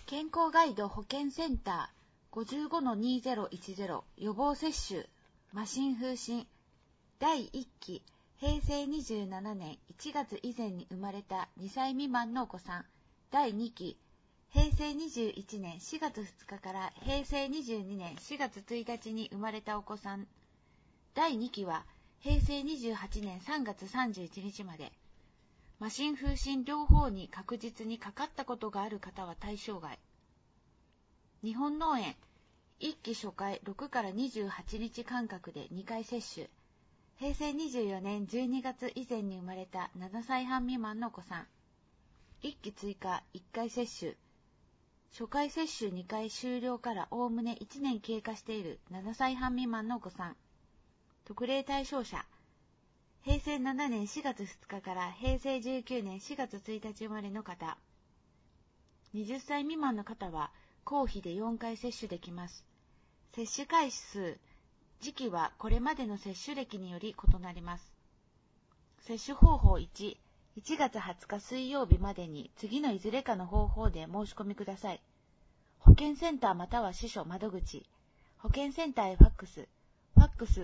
健康ガイド保健センター 55-2010 予防接種麻疹風疹第1期平成27年1月以前に生まれた2歳未満のお子さん第2期平成21年4月2日から平成22年4月1日に生まれたお子さん第2期は平成28年3月31日まで麻疹風疹両方に確実にかかったことがある方は対象外。日本脳炎1期初回6から28日間隔で2回接種。平成24年12月以前に生まれた7歳半未満のお子さん。1期追加1回接種。初回接種2回終了からおおむね1年経過している7歳半未満のお子さん。特例対象者。平成7年4月2日から平成19年4月1日生まれの方。20歳未満の方は公費で4回接種できます。接種回数、時期はこれまでの接種歴により異なります。接種方法1、1月20日水曜日までに次のいずれかの方法で申し込みください。保健センターまたは支所窓口、保健センターへファックス、ファックス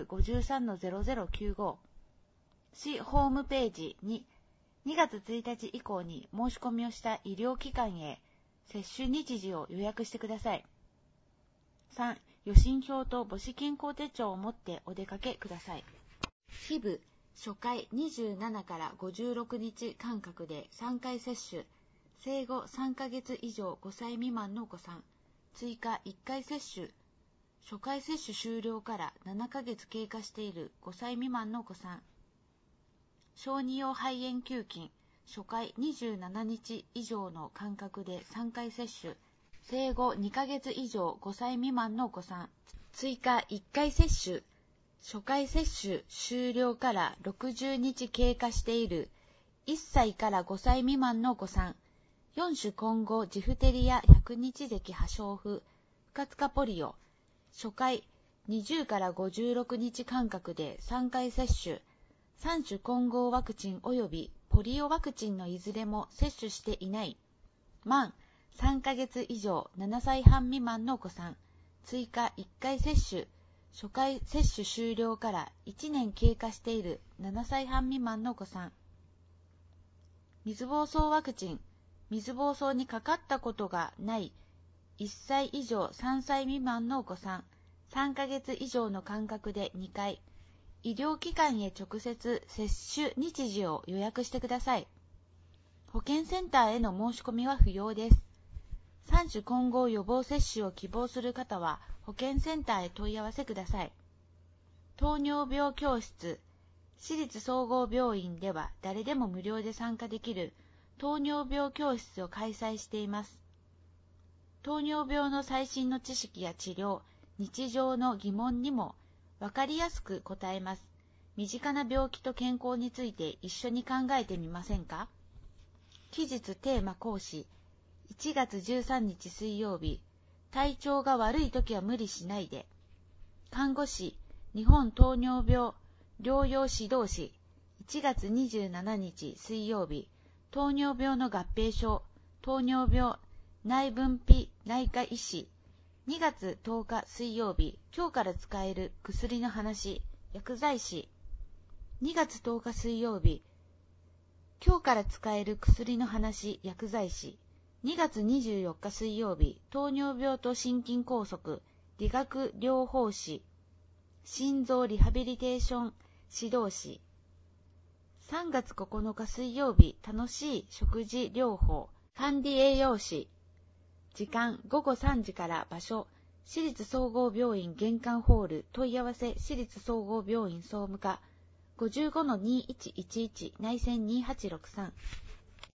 53-0095、市ホームページに2月1日以降に申し込みをした医療機関へ接種日時を予約してください。3、予診票と母子健康手帳を持ってお出かけください。非部初回27から56日間隔で3回接種、生後3ヶ月以上5歳未満のお子さん、追加1回接種、初回接種終了から7ヶ月経過している5歳未満のお子さん、小児用肺炎球菌、初回27日以上の間隔で3回接種、生後2ヶ月以上5歳未満のお子さん、追加1回接種、初回接種終了から60日経過している1歳から5歳未満のお子さん、4種混合ジフテリア100日咳破傷風、不活化ポリオ、初回20から56日間隔で3回接種、3種混合ワクチン及びポリオワクチンのいずれも接種していない満3ヶ月以上7歳半未満のお子さん、追加1回接種、初回接種終了から1年経過している7歳半未満のお子さん、水疱瘡ワクチン、水疱瘡にかかったことがない1歳以上3歳未満のお子さん、3ヶ月以上の間隔で2回、医療機関へ直接接種日時を予約してください。保健センターへの申し込みは不要です。3種混合予防接種を希望する方は保健センターへ問い合わせください。糖尿病教室、私立総合病院では誰でも無料で参加できる糖尿病教室を開催しています。糖尿病の最新の知識や治療、日常の疑問にもわかりやすく答えます。身近な病気と健康について一緒に考えてみませんか？期日テーマ講師、1月13日水曜日、体調が悪いときは無理しないで。看護師、日本糖尿病療養指導士、1月27日水曜日、糖尿病の合併症、糖尿病内分泌内科医師、2月10日水曜日、今日から使える薬の話、薬剤師。2月10日水曜日、今日から使える薬の話、薬剤師。2月24日水曜日、糖尿病と心筋梗塞、理学療法士、心臓リハビリテーション指導士。3月9日水曜日、楽しい食事療法、管理栄養士。時間午後3時から場所、私立総合病院玄関ホール、問い合わせ私立総合病院総務課 55-2111 内線2863